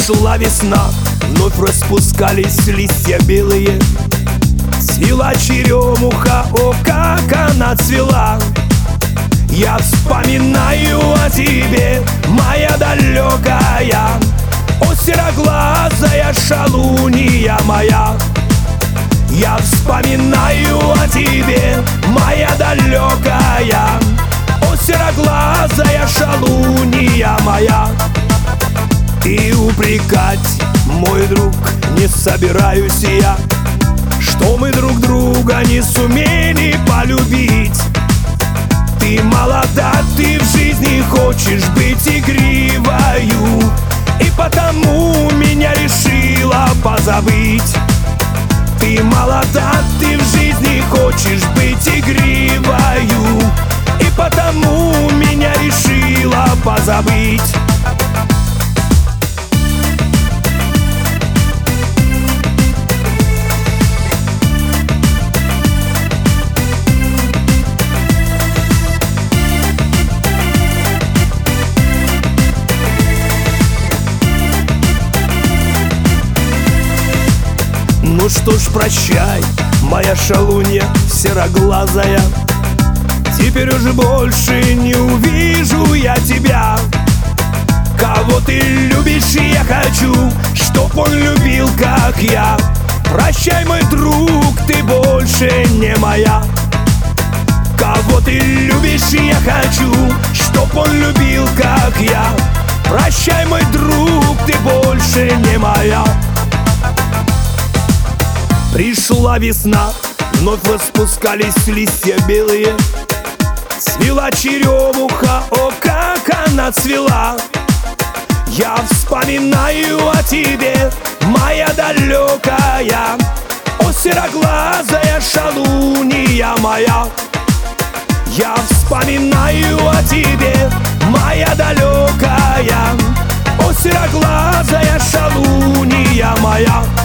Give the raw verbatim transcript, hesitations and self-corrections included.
Пришла весна, вновь распускались листья белые. Цвела черемуха, о, как она цвела. Я вспоминаю о тебе, моя далекая, о, сероглазая шалунья моя. Я вспоминаю о тебе, моя далекая, о, сероглазая шалунья моя. И упрекать, мой друг, не собираюсь я, что мы друг друга не сумели полюбить. Ты молода, ты в жизни хочешь быть игривою, и потому меня решила позабыть. Ты молода, ты в жизни хочешь быть игривою, и потому меня решила позабыть. Ну что ж, прощай, моя шалунья сероглазая, теперь уже больше не увижу я тебя. Кого ты любишь, я хочу, чтоб он любил, как я. Прощай, мой друг, ты больше не моя. Кого ты любишь, я хочу, чтоб он любил, как я. Прощай, мой друг, ты больше не моя. Пришла весна, вновь распускались листья белые. Цвела черемуха, о, как она цвела. Я вспоминаю о тебе, моя далекая, о, сероглазая шалунья моя. Я вспоминаю о тебе, моя далекая, о, сероглазая шалунья моя.